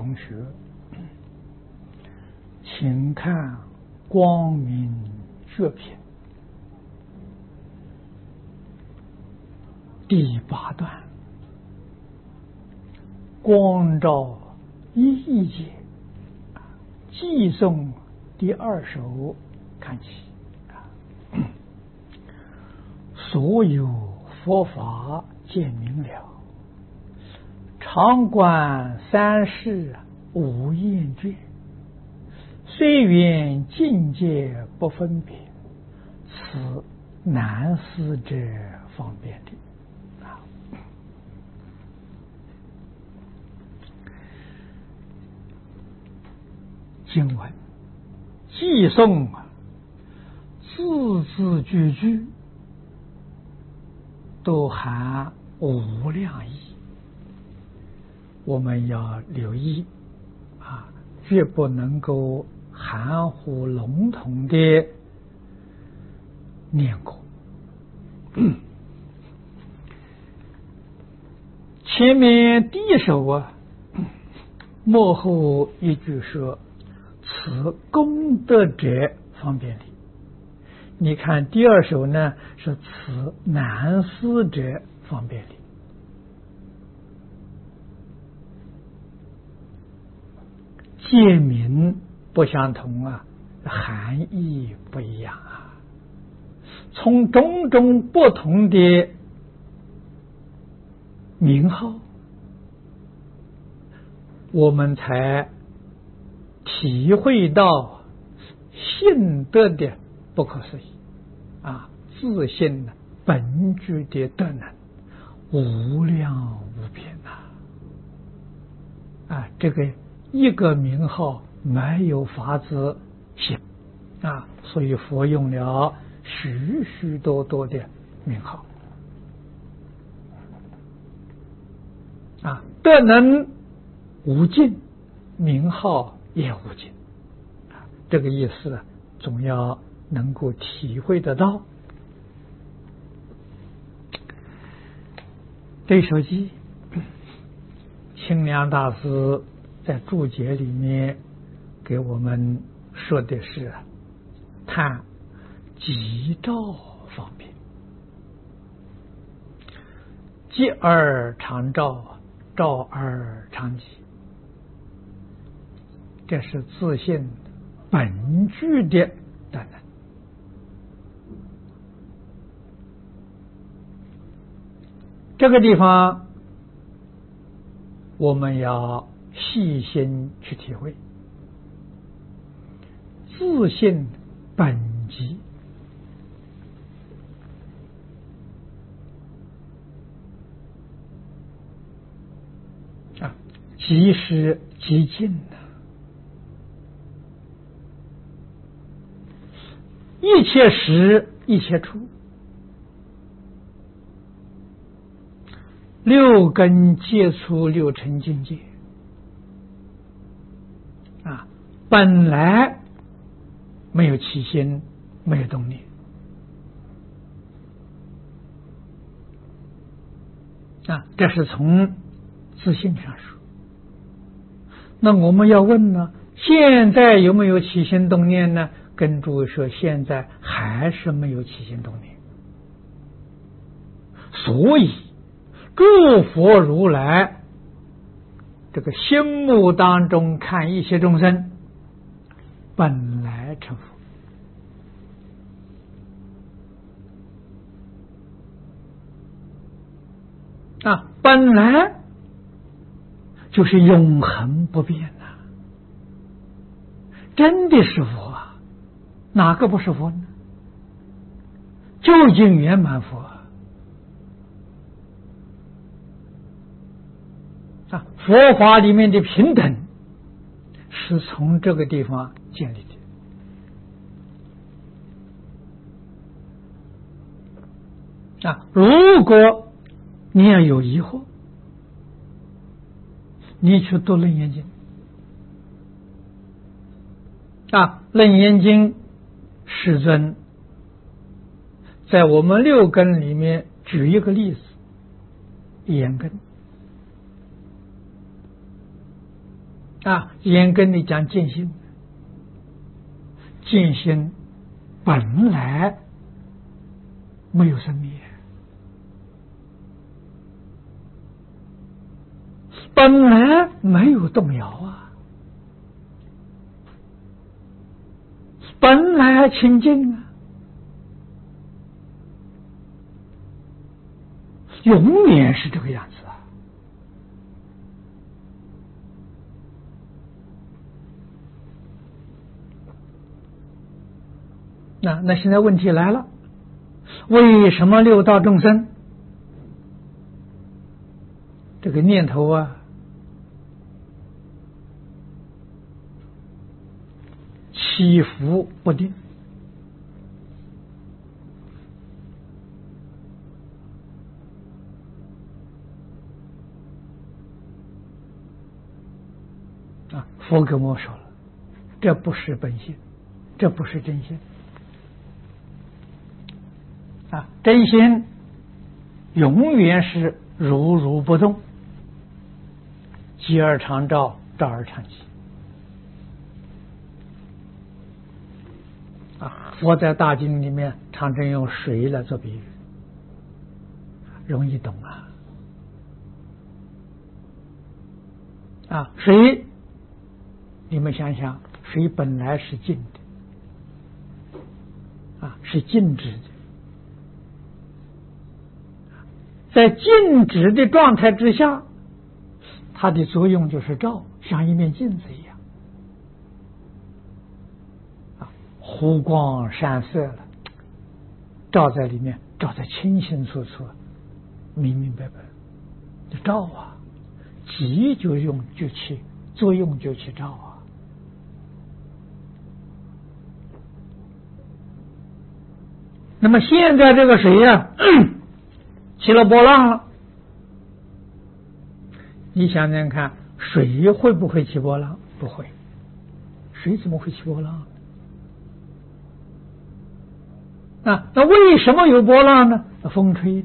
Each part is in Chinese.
同学，请看光明觉品第8段，光照一界，寄送第2首看起。所有佛法见明了，常观三世无厌倦，虽缘境界不分别，此难思者方便的。经文寄诵字字句句都含无量意，我们要留意绝不能够含糊笼统的念过。前面第1首末后一句说此功德者方便理，你看第2首呢是此难思者方便理。界名不相同含义不一样从种种不同的名号，我们才体会到性德的不可思议自性本具的德能无量无边这个一个名号没有法子写所以佛用了许许多多的名号德能无尽，名号也无尽这个意思总要能够体会得到。这首偈清凉大师在注解里面给我们说的是叹吉兆方便，吉而常照，照而常吉，这是自性本具的德能。这个地方我们要细心去体会，自性本极即是极尽一切时一切处，六根接触六尘境界本来没有起心，没有动念这是从自性上说。那我们要问呢，现在有没有起心动念呢？跟诸位说，现在还是没有起心动念。所以诸佛如来这个心目当中看一切众生本来成佛本来就是永恒不变真的是佛哪个不是佛呢？究竟圆满佛佛法里面的平等是从这个地方建立的如果你要有疑惑，你去读楞严经楞严经世尊在我们6根里面举一个例子，眼根严格的讲见性，见性本来没有生灭，本来没有动摇啊，本来清净啊，永远是这个样子啊。那现在问题来了，为什么六道众生这个念头啊起伏不定？佛给我说了，这不是本性，这不是真心。真心永远是如如不动，寂而常照，照而常寂。佛在大经里面常常用水来做比喻，容易懂水，你们想想，水本来是静的，是静止的。在静止的状态之下，它的作用就是照，像一面镜子一样，湖光山色了，照在里面，照在清清楚楚，明明白白，就照啊，急就用就去作用就去照啊。那么现在这个水起了波浪了，你想想看，水会不会起波浪？不会，水怎么会起波浪？那为什么有波浪呢？风吹的，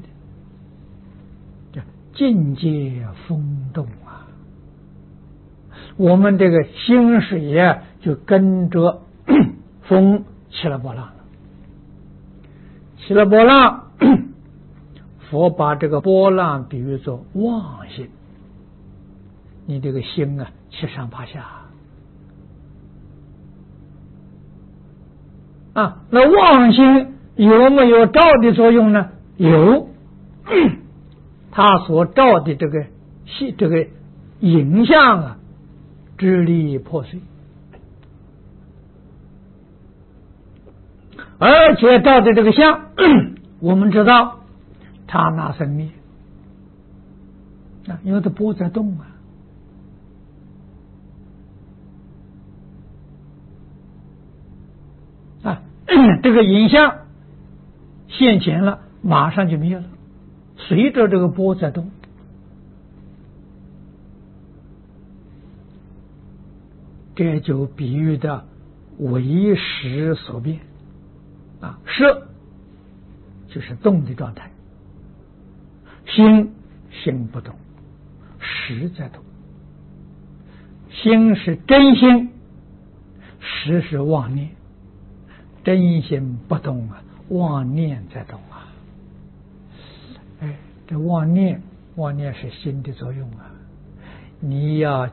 境界风动啊。我们这个心水就跟着风起了波浪了，起了波浪。佛把这个波浪比喻作妄心，你这个心七上八下那妄心有没有照的作用呢？有，它所照的这个影像支离破碎，而且照的这个相，我们知道刹那生灭因为它波在动这个影像现前了，马上就灭了，随着这个波在动。这就比喻的为识所变识就是动的状态，心不动，识在动。心是真心，识是妄念。真心不动妄念在动这妄念是心的作用你要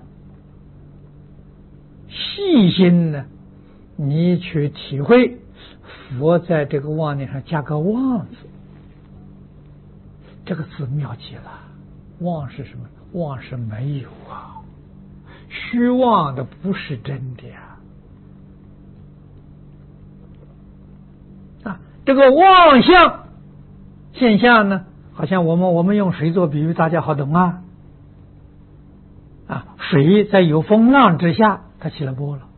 细心你去体会，佛在这个妄念上加个妄字，这个字妙极了。妄是什么？妄是没有虚妄的不是真的这个妄象现象呢，好像我们用水做比喻，大家好懂水在有风浪之下，它起了波了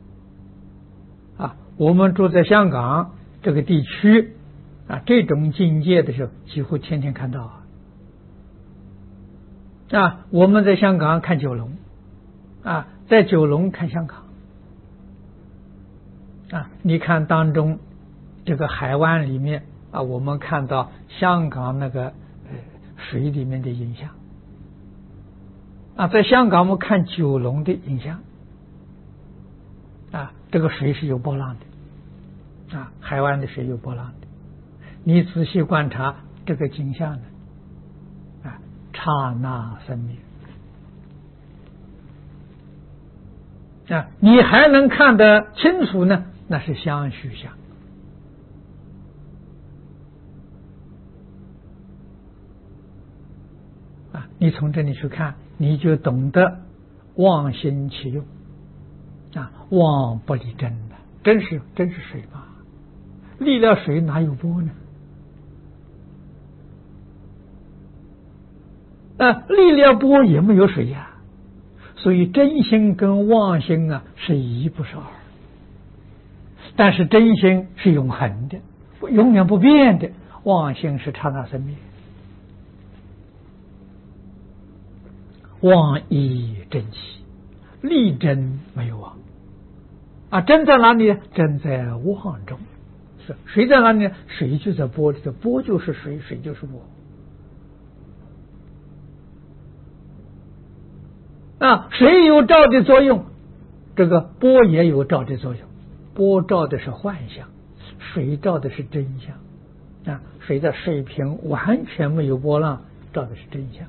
我们住在香港这个地区这种境界的时候，几乎天天看到我们在香港看九龙在九龙看香港你看当中这个海湾里面我们看到香港那个水里面的影像在香港我们看九龙的影像，这个水是有波浪的，海湾的水有波浪的。你仔细观察这个景象呢，刹那生灭。你还能看得清楚呢，那是相续相。你从这里去看，你就懂得妄心起用，妄不离真的，真是水嘛，离了水哪有波呢？离了波也没有水呀，所以真心跟妄心是一不是二，但是真心是永恒的，永远不变的，妄心是刹那生灭。妄依真起，立真没有妄真在哪里呢？真在妄中。是水在哪里呢？水就在波里头，波就是水，水就是波。水有照的作用，这个波也有照的作用。波照的是幻象，水照的是真相。水在水平完全没有波浪，照的是真相。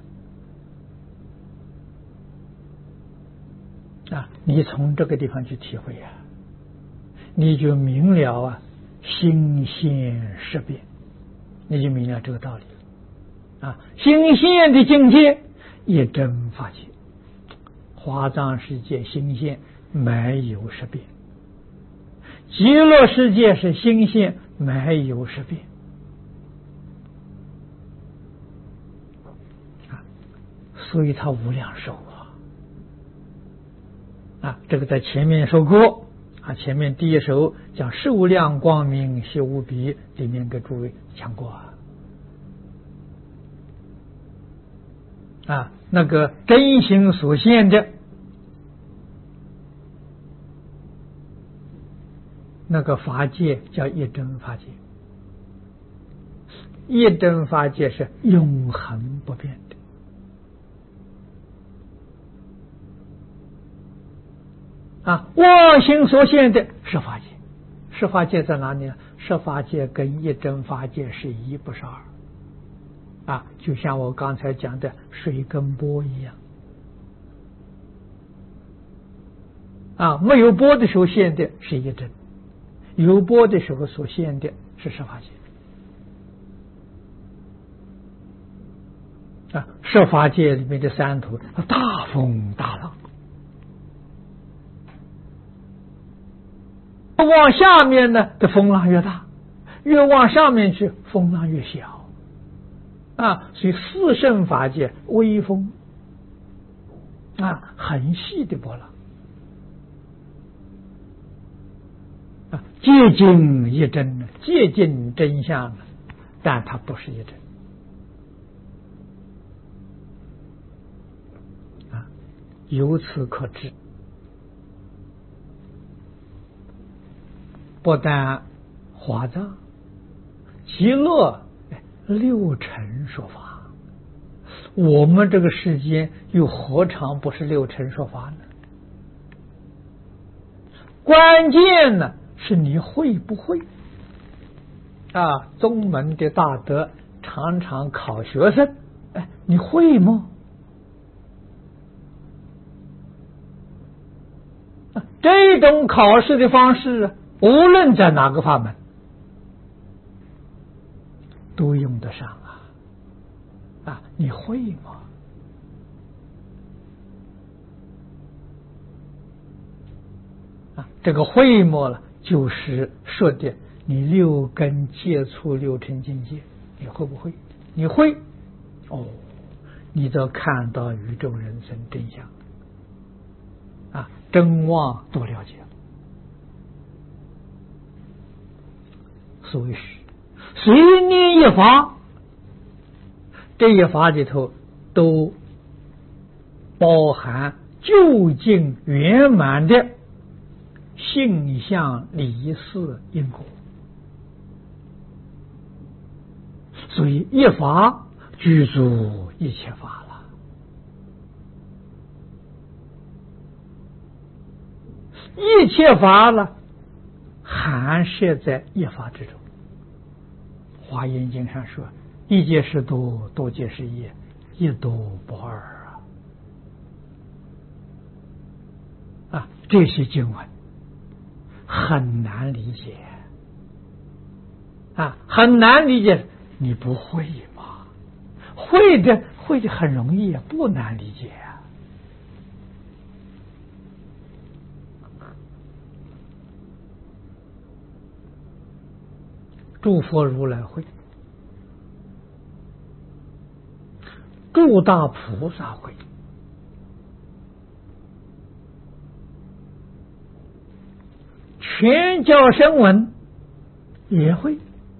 你从这个地方去体会你就明了心现识变，你就明了这个道理了。心现的境界一真法界，华藏世界心现没有识变，极乐世界是心现没有识变。所以它无量寿这个在前面说过前面第一首讲寿量光明悉无比里面给诸位讲过那个真心所现的那个法界叫一真法界，一真法界是永恒不变的。妄心所现的是法界，是法界在哪里呢？是法界跟一真法界是一不是二就像我刚才讲的水跟波一样没有波的时候现的是一真，有波的时候所现的是十法界十法界里面的三途大风大浪，往下面呢的风浪越大，越往上面去风浪越小所以四圣法界微风很细的波浪接近一真，接近真相但它不是一真由此可知，不但华藏、极乐六尘说法，我们这个世间又何尝不是六尘说法呢？关键呢是你会不会宗门的大德常常考学生，你会吗？这种考试的方式无论在哪个法门都用得上你会吗？这个会吗了，就是说的你六根接触六尘境界，你会不会？你会你就看到宇宙人生真相真妄都了解了。所以是随念一法，这一法里头都包含究竟圆满的性相离事因果，所以一法具足一切法一切法呢，含摄在一法之中。华严经上说：“一界是多，多界是一，一多不二啊！”这些经文很难理解啊，很难理解。你不会吗？会的很容易，不难理解啊。诸佛如来会，诸大菩萨会，全教声闻也会。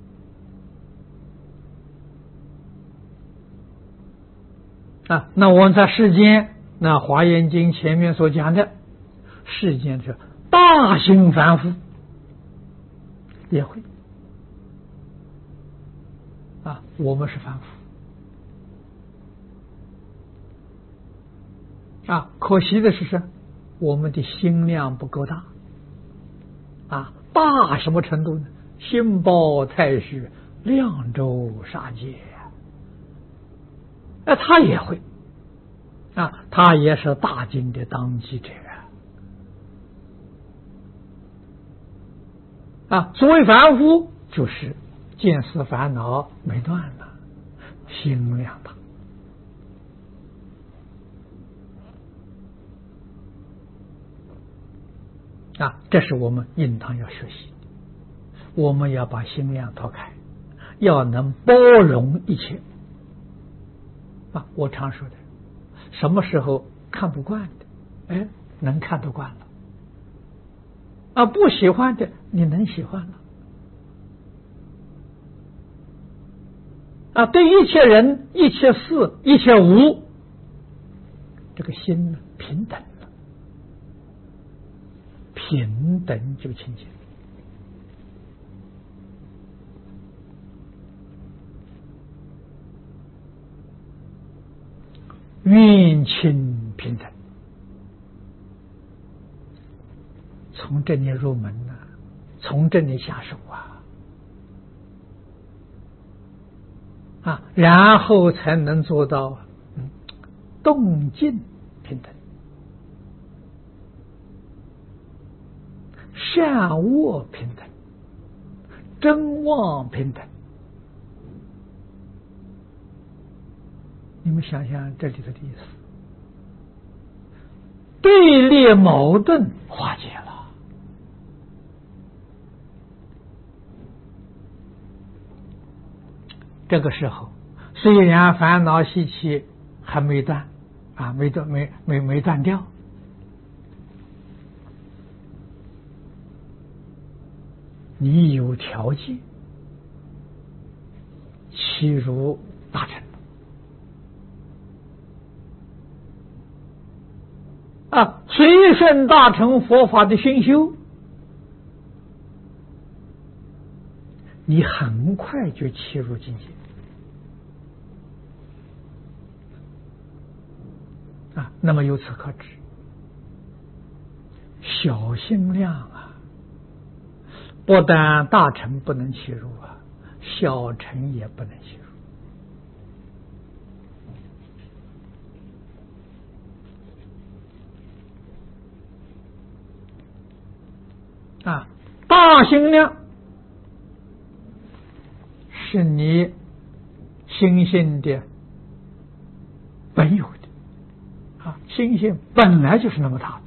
啊，那我们在世间，那华严经前面所讲的世间是大行凡夫也会啊，我们是凡夫啊，可惜的是什么？我们的心量不够大啊，大什么程度呢？心包太虚，量周杀戒。他也会啊，他也是大经的当机者啊。所谓凡夫，就是见思烦恼没断了，心量大啊。这是我们应当要学习，我们要把心量拓开，要能包容一切。我常说的，什么时候看不惯的，能看得惯了啊；不喜欢的，你能喜欢了啊。对一切人、一切事、一切物，这个心呢平等了，平等就清净。愿亲平等，从这里入门啊，从这里下手啊，然后才能做到动静平等，善恶平等，真妄平等。你们想想这里头的意思，对立矛盾化解了。这个时候，虽然烦恼习气还没断啊，没断掉，你有条件契入大乘。随顺大乘佛法的熏修，你很快就契入境界啊。那么由此可知，小心量啊，不但大乘不能契入啊，小乘也不能契入。大心量是你心性的本有的心性本来就是那么大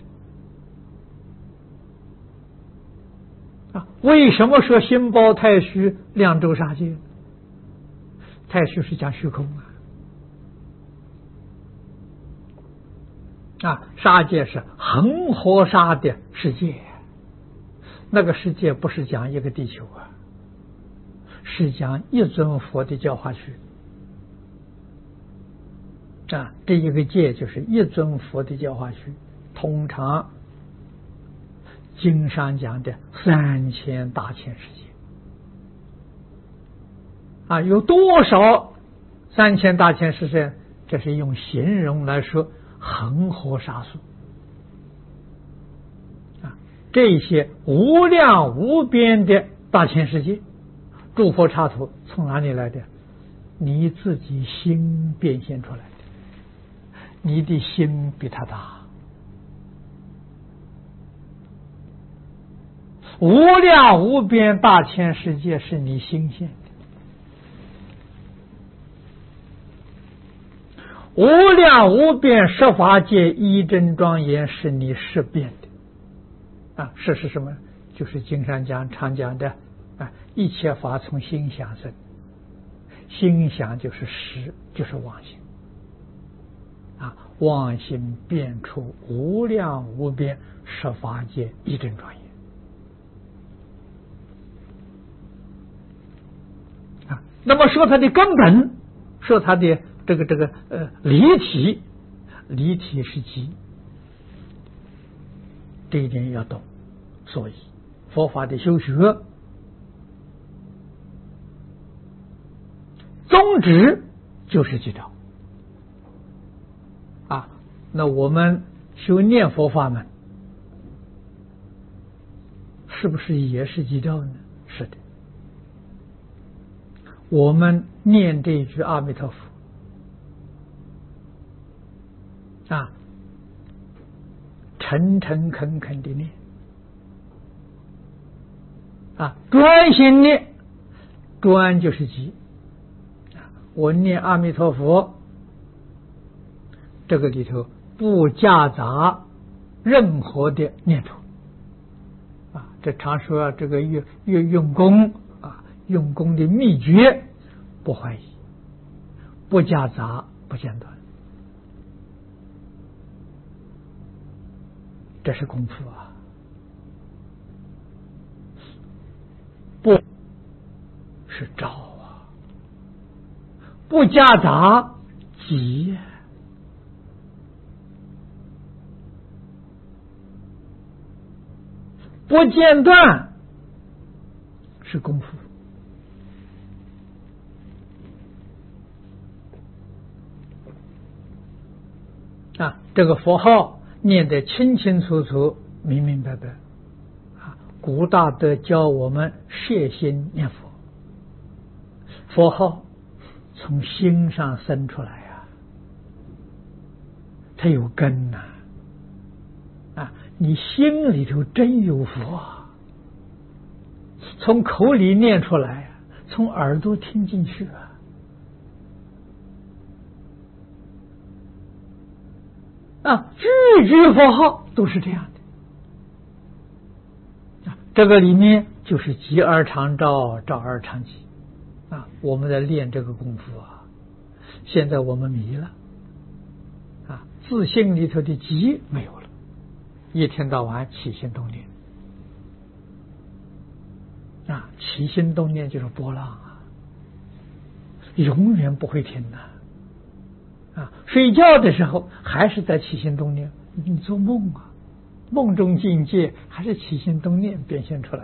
的为什么说心包太虚，量周杀戒？太虚是讲虚空杀戒是恒河沙的世界。那个世界不是讲一个地球是讲一尊佛的教化区这一个界就是一尊佛的教化区。通常经上讲的3000大千世界有多少3000大千世界？这是用形容来说恒河沙数这些无量无边的大千世界，诸佛刹土从哪里来的？你自己心变现出来的。你的心比他大，无量无边大千世界是你心现的，无量无边十法界一真庄严是你识变的。识是什么？就是经上常讲的一切法从心想生，心想就是识，就是妄心。妄心变出无量无边十法界一真庄严。那么说它的根本，说它的这个离体是极，这一点要懂。所以佛法的修学宗旨就是极道。那我们修念佛法门，是不是也是极道呢？是的。我们念这一句阿弥陀佛诚诚恳恳的念专心念，专就是极。我念阿弥陀佛，这个里头不夹杂任何的念头这常说这个越用功用功的秘诀，不怀疑，不夹杂，不间断，这是功夫不是照不夹杂急不间断是功夫这个佛号念得清清楚楚明明白白古大德教我们摄心念佛，佛号从心上生出来它有根你心里头真有佛从口里念出来从耳朵听进去句句佛号都是这样的这个里面就是极而常照，照而常极我们在练这个功夫现在我们迷了自性里头的极没有了，一天到晚起心动念起心动念就是波浪永远不会停睡觉的时候还是在起心动念，你做梦梦中境界还是起心动念变现出来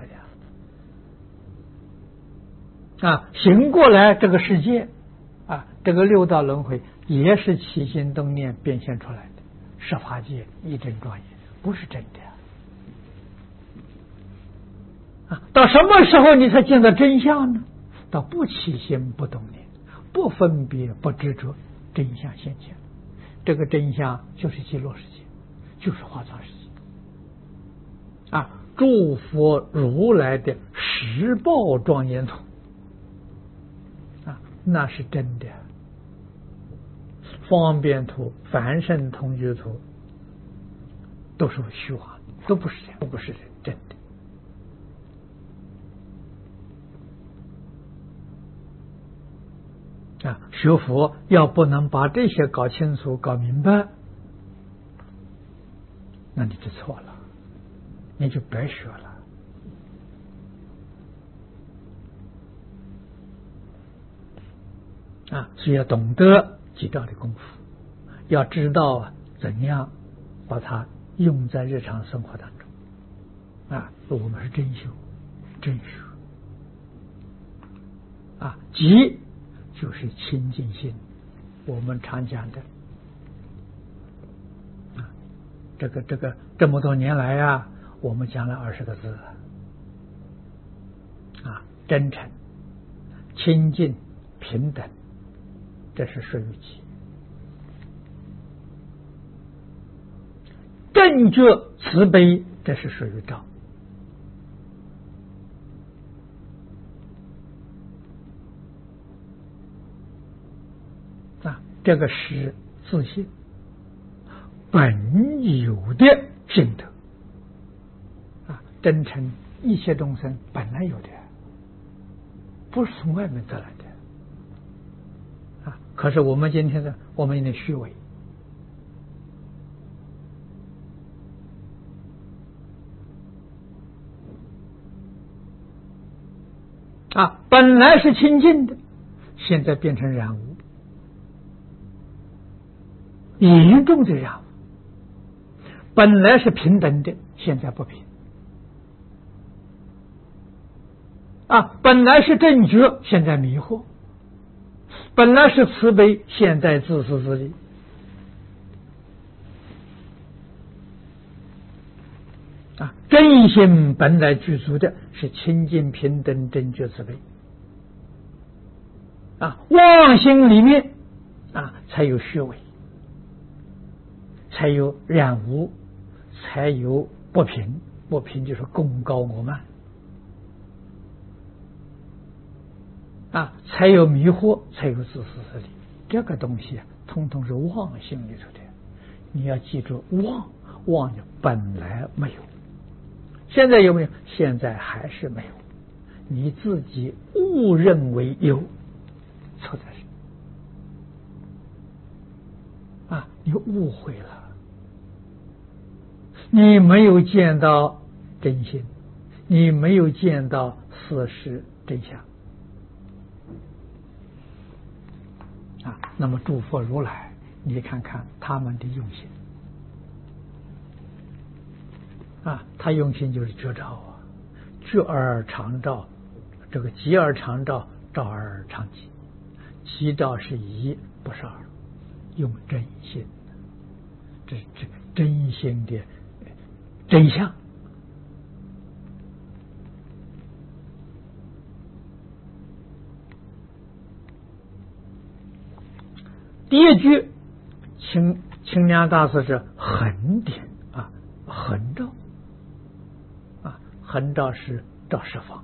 的醒过来这个世界这个六道轮回也是起心动念变现出来的，十法界一真庄严，不是真的到什么时候你才见到真相呢？到不起心不动念，不分别不执着，真相现前。这个真相就是极乐世界，就是华藏世界诸佛如来的十报庄严图那是真的。方便图、凡圣同居图都是虚幻，都不是这样，都不是真的学佛要不能把这些搞清楚搞明白，那你就错了，你就白学了所以要懂得极道的功夫，要知道怎样把它用在日常生活当中我们是真修真修极就是清净心，我们常讲的这么多年来我们讲了20个字啊，真诚、清净、平等，这是属于己；正觉、慈悲，这是属于道。啊，这个是自信本有的性德啊，真诚一切众生本来有的，不是从外面得来的啊。可是我们今天呢，我们有点虚伪啊，本来是清净的，现在变成染污，严重的染污。本来是平等的，现在不平啊，本来是正觉，现在迷惑；本来是慈悲，现在自私自利啊。真心本来具足的是清净平等正觉慈悲啊，妄心里面啊才有虚伪，才有染污，才有不平。不平就是功高我慢啊，才有迷惑，才有自私自利。这个东西啊，通通是妄心里头的。你要记住，妄本来没有，现在有没有？现在还是没有。你自己误认为有，错在是啊，你误会了。你没有见到真心，你没有见到事实真相啊。那么诸佛如来，你看看他们的用心啊，他用心就是觉照啊，觉而常照，这个即而常照，照而常即，即照是一，不是二，用真心，这是真心的真相。第一句清凉大师是横点啊，横照啊，横照是照十方，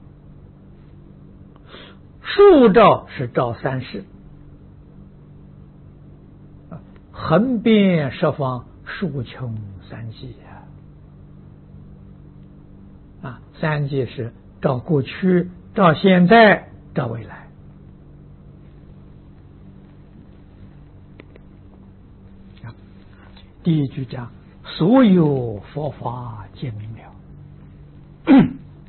竖照是照三世啊，横遍十方，竖穷三际啊，三界是照过去，照现在，照未来。第一句讲所有佛法皆明了。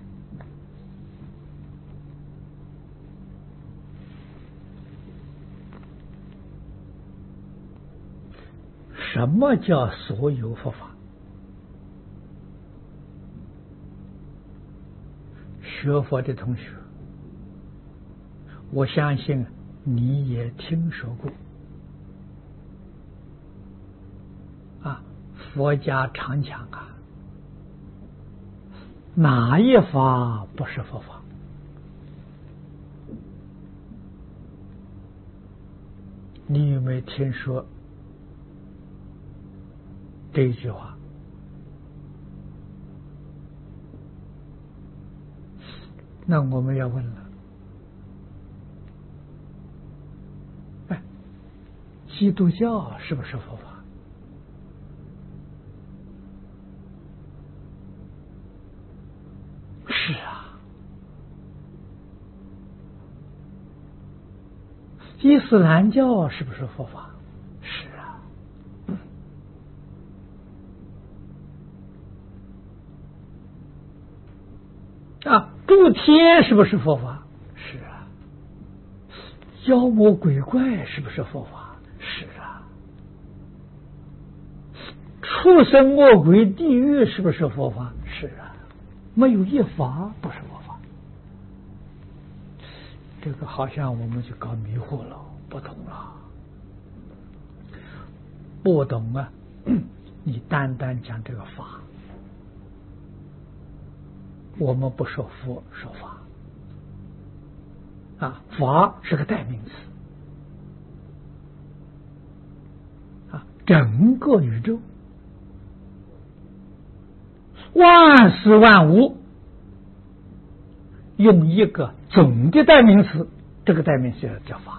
什么叫所有佛法？学佛的同学，我相信你也听说过啊，佛家常讲啊，哪一法不是佛法？你有没有听说这一句话？那我们要问了，哎，基督教是不是佛法？是啊。伊斯兰教是不是佛法？是啊。啊，诸天是不是佛法？是啊。妖魔鬼怪是不是佛法？是啊。畜生恶鬼地狱是不是佛法？是啊。没有一法不是佛法。这个好像我们就搞迷惑了，不懂了，不懂啊！你单单讲这个法我们不说佛，说法。法是个代名词。整个宇宙，万事万物，用一个总的代名词，这个代名词叫法。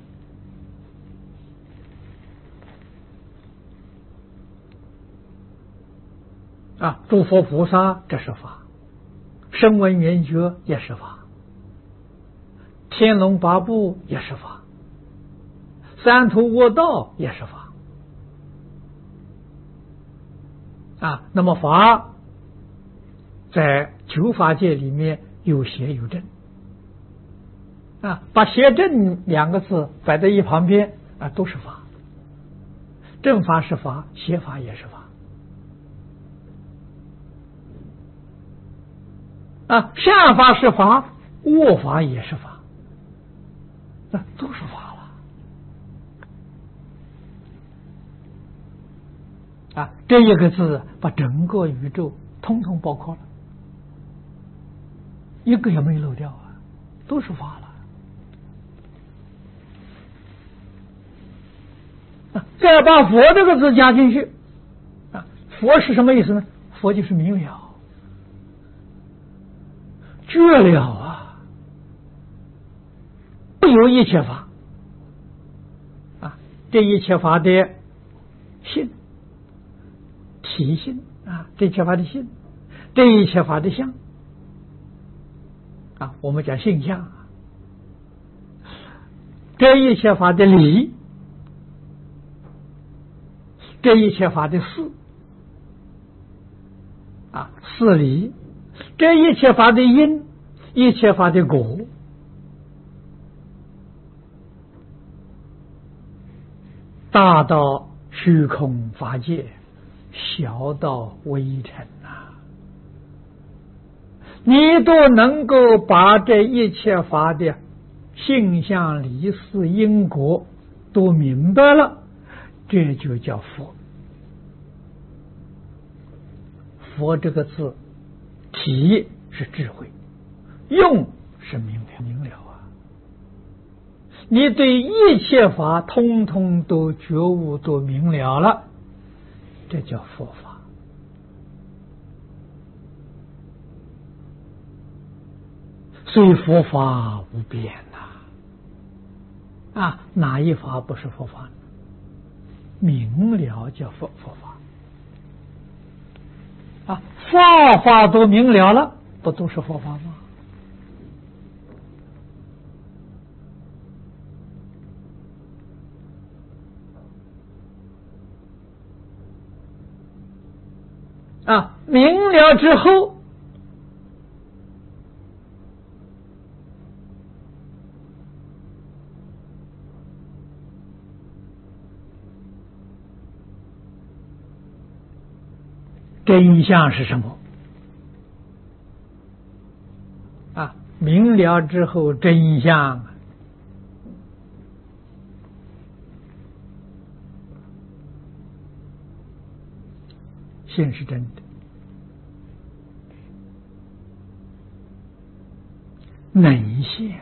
诸佛菩萨这是法，声闻缘觉也是法，天龙八部也是法，三途五道也是法。那么法在九法界里面有邪有正。把邪正两个字摆在一旁边都是法。正法是法，邪法也是法。善法是法，恶法也是法，那都是法了。这一个字把整个宇宙通通包括了，一个也没漏掉都是法了。再把佛这个字加进去，佛是什么意思呢？佛就是明了、绝了不有一切法这一切法的性。体性这一切法的性，这一切法的相我们讲性相这一切法的理，这一切法的事事理，这一切法的因，一切法的果，大到虚空法界，小到微尘你都能够把这一切法的性相理事因果都明白了，这就叫佛。佛这个字，体是智慧，用是明了你对一切法通通都觉悟都明了了，这叫佛法。所以佛法无边哪一法不是佛法呢？明了叫佛法法法都明了了，不都是佛法吗？明了之后，真相是什么？明了之后，真相心是真的，能现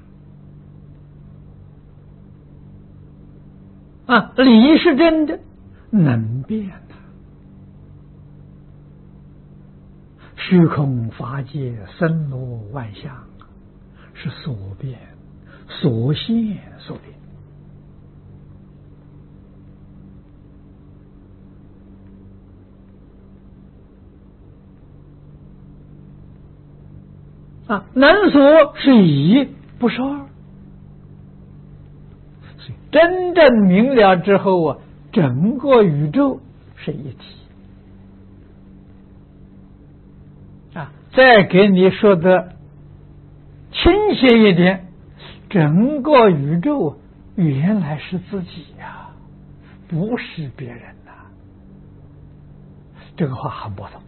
理是真的，能变虚空法界森罗万象是所变所现所变能所是一，不是二。所以真正明了之后整个宇宙是一体。再给你说的清晰一点，整个宇宙原来是自己不是别人这个话很不同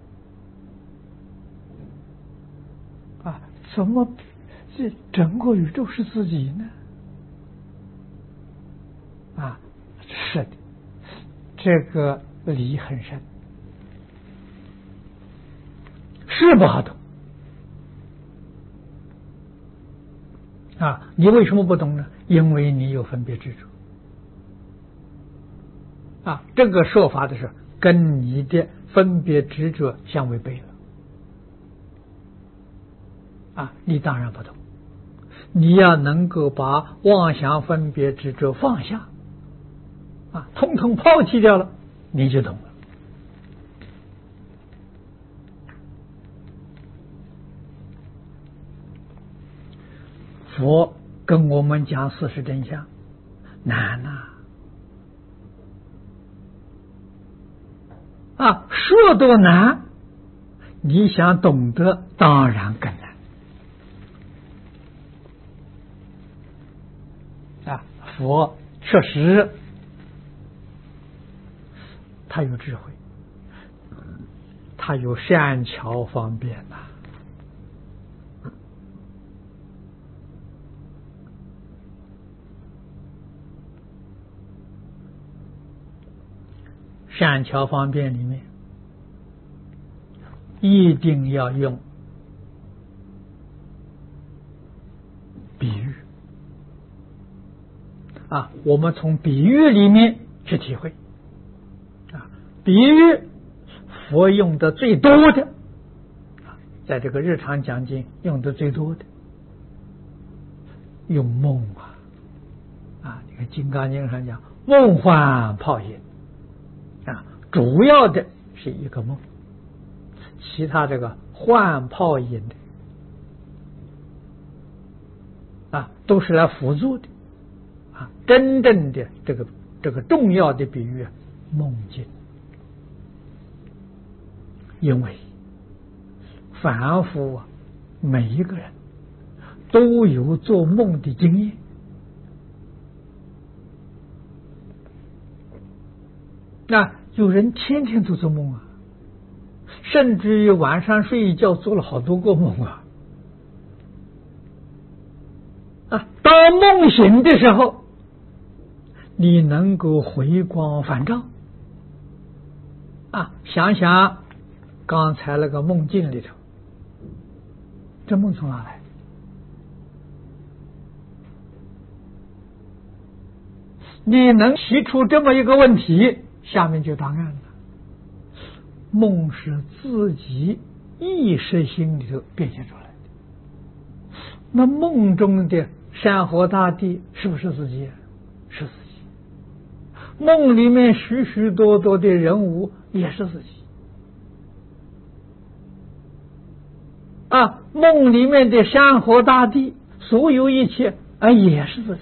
怎么这整个宇宙是自己呢？是的，这个理很深，是不好懂你为什么不懂呢？因为你有分别执着。这个说法的时候，跟你的分别执着相违背了。你当然不懂。你要能够把妄想分别执着放下，统统抛弃掉了，你就懂了。佛跟我们讲事实真相，难说多难，你想懂得当然更难。佛确实他有智慧，他有善巧方便善巧方便里面一定要用比喻我们从比喻里面去体会比喻佛用的最多的，在这个日常讲经用的最多的用梦你看《金刚经》上讲梦幻泡影主要的是一个梦，其他这个幻泡影的都是来辅助的真正的这个重要的比喻梦境。因为凡夫每一个人都有做梦的经验有人天天都做梦甚至于晚上睡一觉做了好多个梦当梦醒的时候，你能够回光返照想想刚才那个梦境里头，这梦从哪来？你能提出这么一个问题，下面就答案了。梦是自己意识心里头变现出来的，那梦中的山河大地是不是自己？是自己。梦里面许许多多的人物也是自己梦里面的山河大地所有一切也是自己。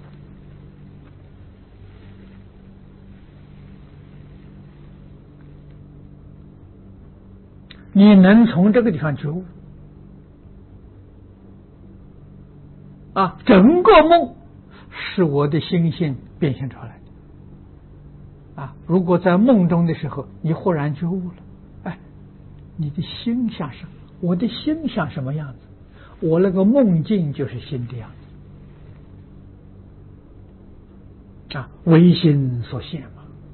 你能从这个地方觉悟整个梦是我的心性变现出来的如果在梦中的时候你忽然觉悟了，你的心像什么？我的心像什么样子？我那个梦境就是心的样子唯心所现嘛。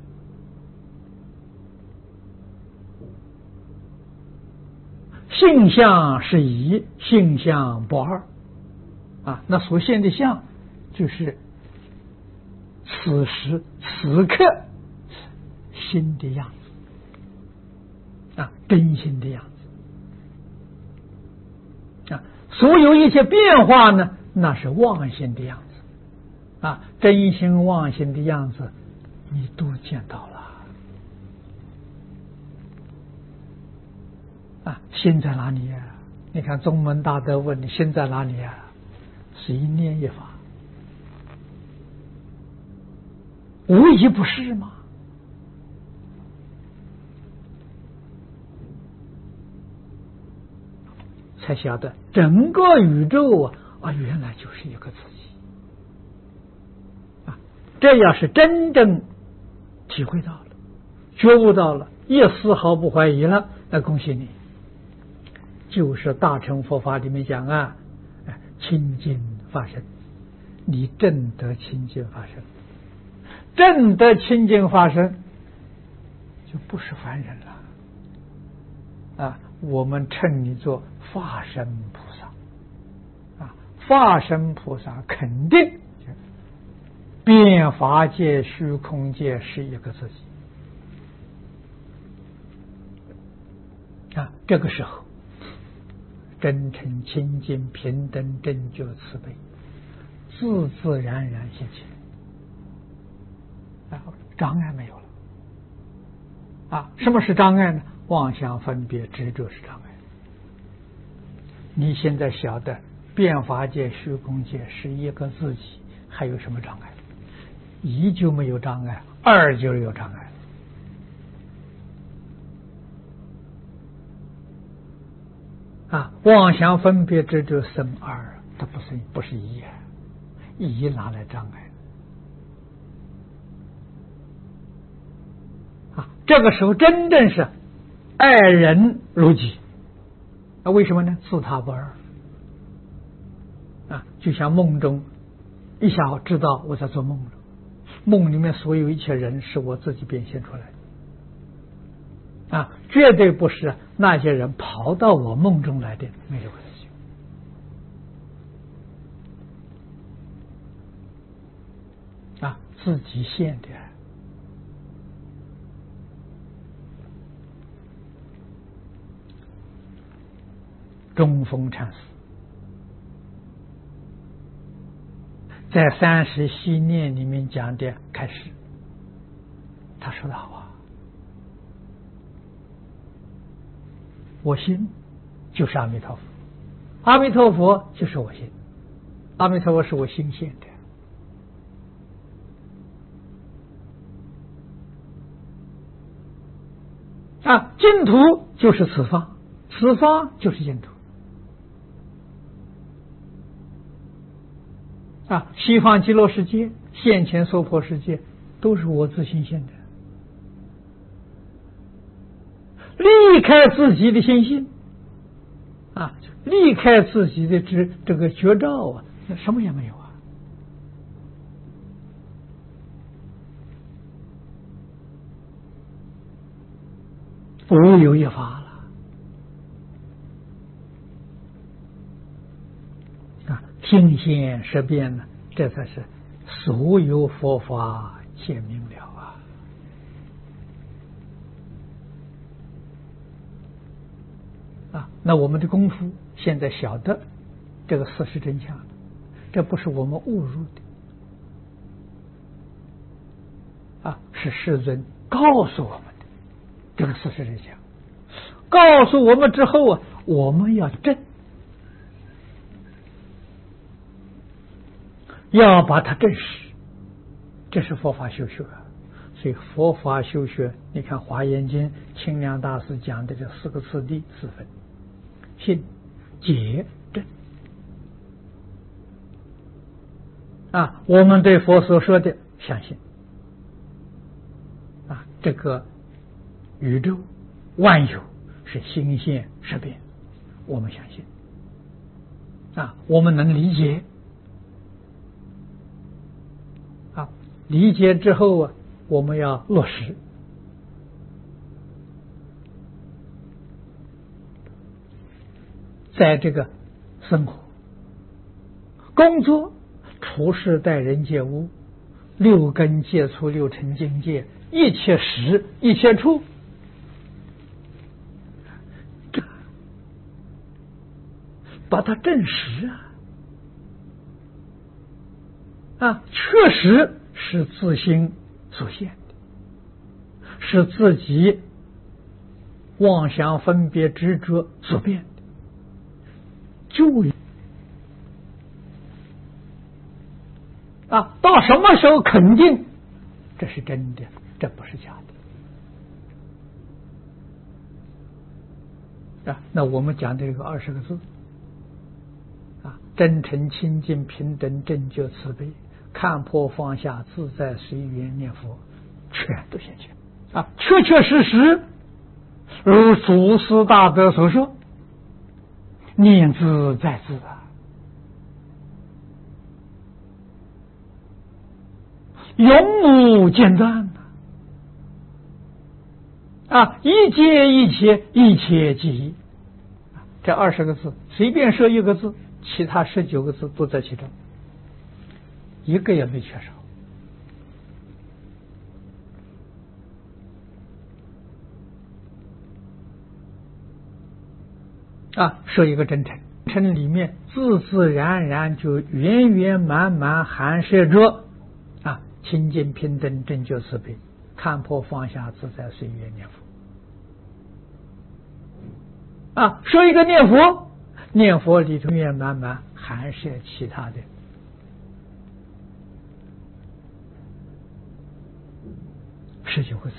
性相是一，性相不二那所现的相就是此时此刻心的样子真心的样子所有一切变化呢，那是妄心的样子真心妄心的样子你都见到了心在哪里你看宗门大德问你心在哪里是一念一法，无一不是吗？才晓得整个宇宙原来就是一个自己这要是真正体会到了觉悟到了，一丝毫不怀疑了，那恭喜你，就是大乘佛法里面讲清净法身，你证得清净法身，证得清净法身就不是凡人了我们称你做法身菩萨法身菩萨肯定遍法界、虚空界是一个自己啊。这个时候，真诚、清净、平等、正觉、慈悲，自自然然现起啊，障碍没有了啊。什么是障碍呢？妄想、分别、执着是障碍。你现在晓得遍法界、虚空界是一个自己，还有什么障碍？一就没有障碍，二就有障碍啊！妄想、分别、执着生二，它不是一啊，一拿来障碍啊！这个时候真正是爱人如己。那为什么呢？自他不二啊！就像梦中一下知道我在做梦了，梦里面所有一切人是我自己变现出来的啊，绝对不是那些人跑到我梦中来的，没有关系啊，自己现的。中峰禅师在30系念里面讲的开始，他说的好啊，我心就是阿弥陀佛，阿弥陀佛就是我心，阿弥陀佛是我心现的啊，净土就是此方，此方就是净土啊，西方极乐世界、现前娑婆世界都是我自心现的，离开自己的心性啊，离开自己的这个觉照啊，那什么也没有啊。无有一法了啊！听现识变呢，这才是所有佛法见明了啊！那我们的功夫现在晓得这个事实真相了，这不是我们误入的啊，是世尊告诉我们的这个事实真相。告诉我们之后啊，我们要证，要把它证实，这是佛法修学啊。所以佛法修学，你看《华严经》清凉大师讲的这4个次第4分：信、解、证啊。我们对佛所说的相信啊，这个宇宙万有是心现识变，我们相信啊，我们能理解啊，理解之后啊，我们要落实，在这个生活、工作、处事、待人接物、6根接触、6尘境界，一切时一切处，把它证实啊，确实是自心所现的，是自己妄想分别执着所变的，就啊，到什么时候肯定这是真的，这不是假的啊？那我们讲这个20个字啊，真诚、清净、平等、正觉、慈悲，看破放下，自在随缘念佛，全都现前啊，确确实实如祖师大德所说，念兹在兹啊，永无间断啊！一切一切，一切即一。这20个字随便说一个字， 其他19个字都在其中，一个也没缺少。说一个真诚，真诚里面自自然然就圆圆满满含摄着清净平等正觉慈悲，看破放下自在随缘念佛。说一个念佛，念佛里头圆圆满满含摄其他的19个字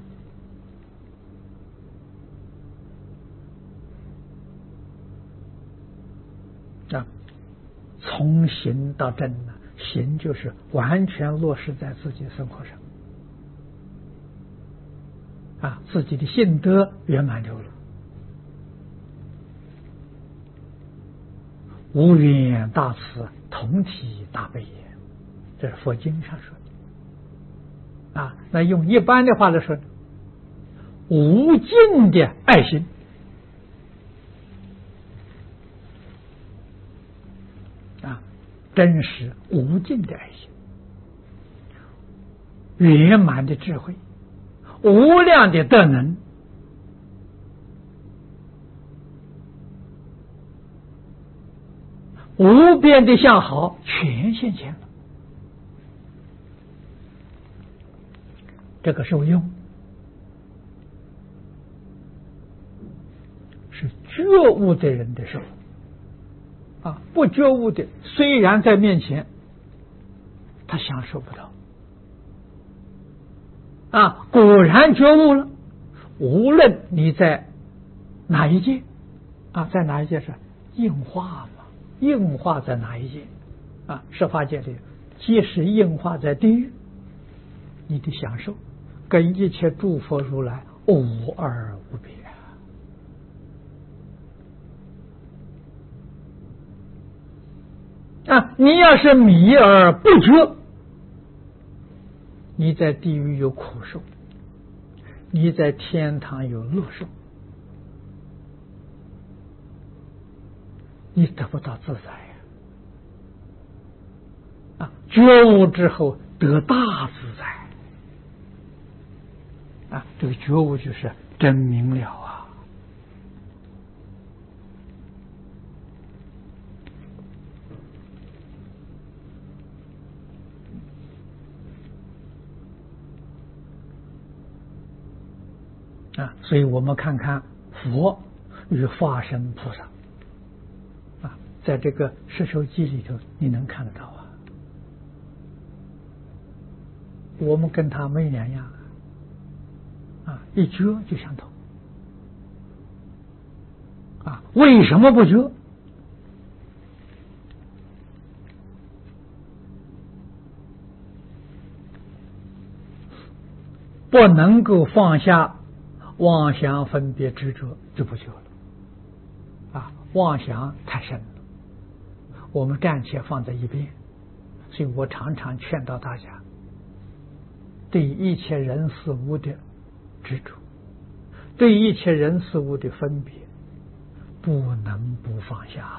从行到正行就是完全落实在自己的生活上，自己的性德圆满流露，无缘大慈，同体大悲也，这是佛经上说的。那用一般的话来说，无尽的爱心。真实无尽的爱心，圆满的智慧，无量的德能，无边的相好全现前了。这个受用是觉悟的人的受用。不觉悟的虽然在面前他享受不到。果然觉悟了，无论你在哪一界在哪一界是应化嘛，应化在哪一界十法界里，即使应化在地狱，你的享受跟一切诸佛如来无二无别。你要是迷而不觉，你在地狱有苦受，你在天堂有乐受，你得不到自在觉悟之后得大自在这个觉悟就是真明了所以我们看看佛与化身菩萨在这个十受记里头你能看得到我们跟他没两样一觉就相同为什么不觉？不能够放下妄想分别执着就不觉了妄想太深了，我们暂且放在一边。所以我常常劝导大家，对一切人事物的执着，对一切人事物的分别，不能不放下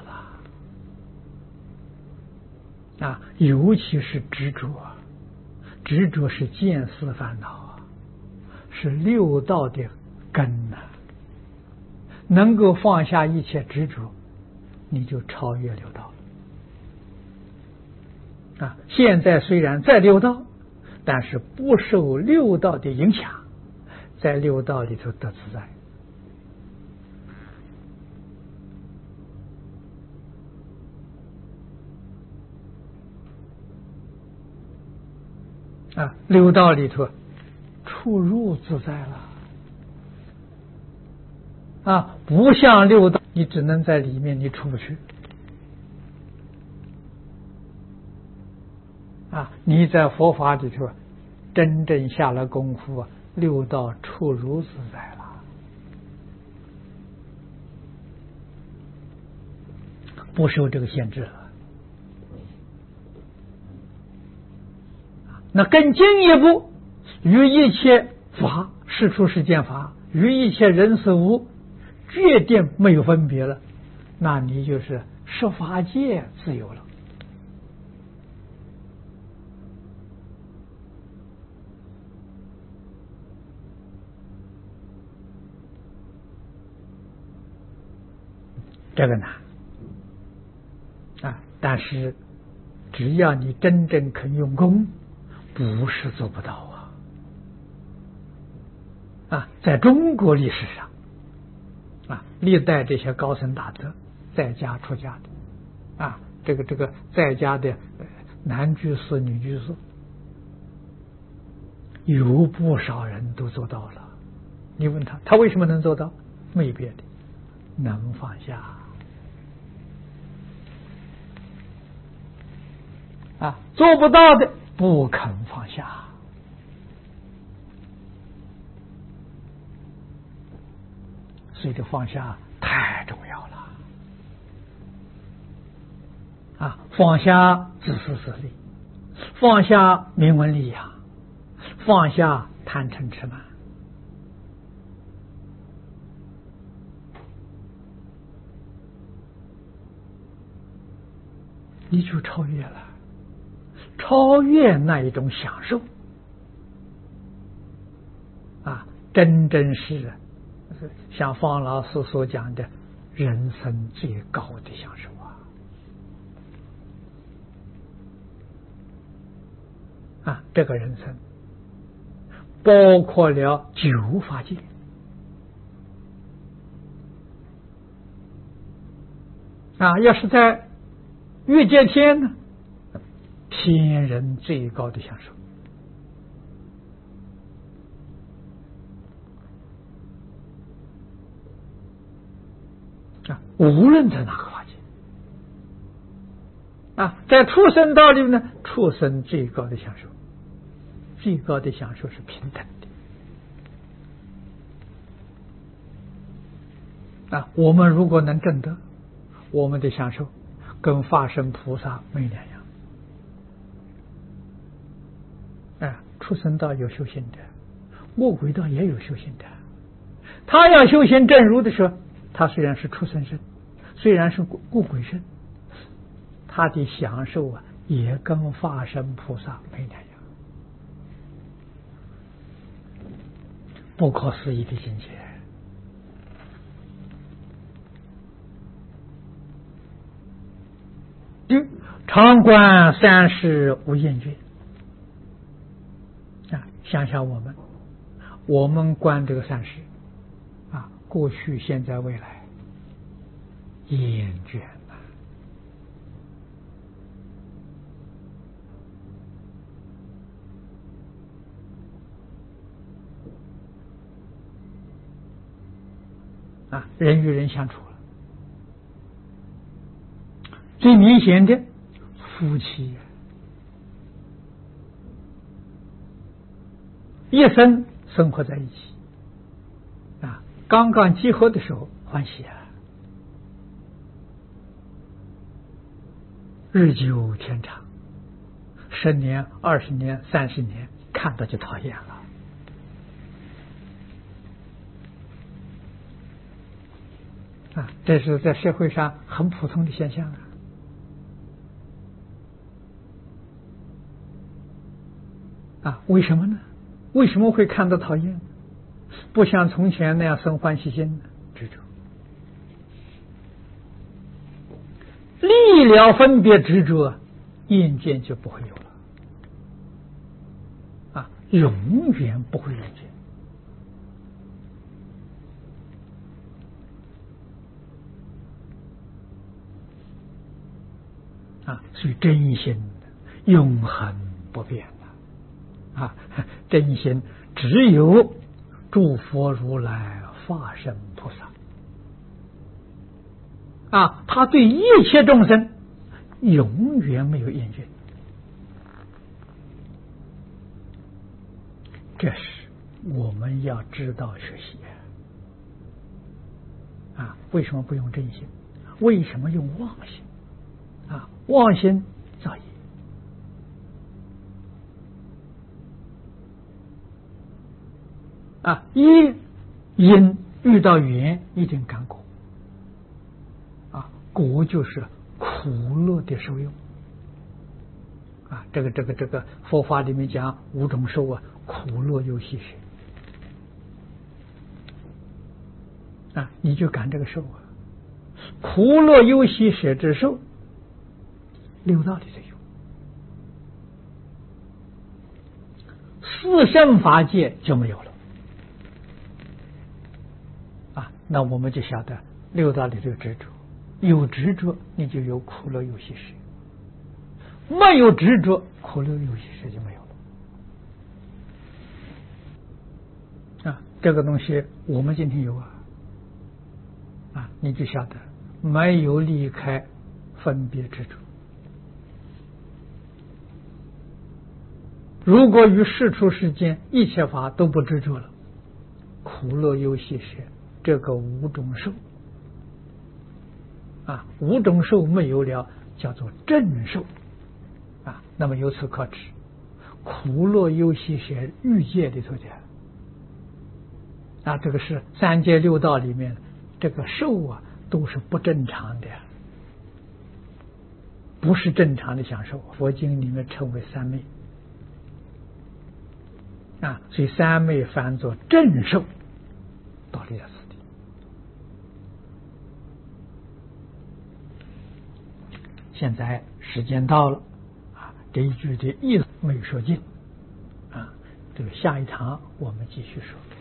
了尤其是执着，执着是见思烦恼是六道的根能够放下一切执着，你就超越六道了现在虽然在六道，但是不受六道的影响，在六道里头得自在六道里头出入自在了不像六道你只能在里面，你出不去你在佛法里头真正下了功夫六道出入自在了，不受这个限制了。那更进一步，与一切法事出世间法，与一切人事物决定没有分别了，那你就是十法界自由了。这个难啊，但是只要你真正肯用功，不是做不到啊！在中国历史上啊，历代这些高僧大德在家出家的啊，这个在家的男居士、女居士，有不少人都做到了。你问他为什么能做到？没别的，能放下啊，做不到的不肯放下。所以这放下太重要了啊！放下自私自利，放下名闻利养，放下贪嗔痴慢。你就超越了，超越那一种享受啊！真是像方老师所讲的，人生最高的享受啊！这个人生包括了九法界啊！要是在欲界天呢，天人最高的享受啊！无论在哪个法界啊，在畜生道里呢，畜生最高的享受，最高的享受是平等的啊！我们如果能证得，我们的享受跟法身菩萨没两样。畜生道有修行的，魔鬼道也有修行的。他要修行正如的时候，他虽然是畜生身，虽然是故鬼身，他的享受啊，也跟法身菩萨没两样。不可思议的境界。常观三世无厌倦啊！想想我们观这个三世啊，过去、现在、未来，厌倦了啊！人与人相处了，最明显的夫妻一生生活在一起啊，刚刚结合的时候欢喜啊，日久天长，10年、20年、30年，看到就讨厌了啊！这是在社会上很普通的现象啊！为什么呢？为什么会看到讨厌？不像从前那样生欢喜心呢？执着，离了分别执着，厌倦就不会有了啊！永远不会厌倦啊！所以真心永恒不变啊！真心只有诸佛如来、法身菩萨啊，他对一切众生永远没有厌倦，这是我们要知道学习啊！为什么不用真心？为什么用妄心啊？妄心造业啊！因遇到缘，一定感果啊！果就是苦乐的受用啊。这个佛法里面讲五种受啊，苦乐忧喜舍啊，你就感这个受啊，苦乐忧喜舍之受，六道里头有，四圣法界就没有了啊。那我们就晓得六道里头有执着，有执着你就有苦乐忧喜舍，没有执着苦乐忧喜舍就没有了啊。这个东西我们今天有啊，你就晓得没有离开分别执着。如果于世出世间一切法都不执着了，苦乐忧喜舍这个五种受啊，五种受没有了，叫做正受啊。那么由此可知，苦乐忧喜舍欲界里头讲啊，这个是三界六道里面这个受啊，都是不正常的，不是正常的享受。佛经里面称为三昧啊，所以三昧翻作正受，道理在此地。现在时间到了啊，这一句的意思没有说尽啊，这个下一堂我们继续说。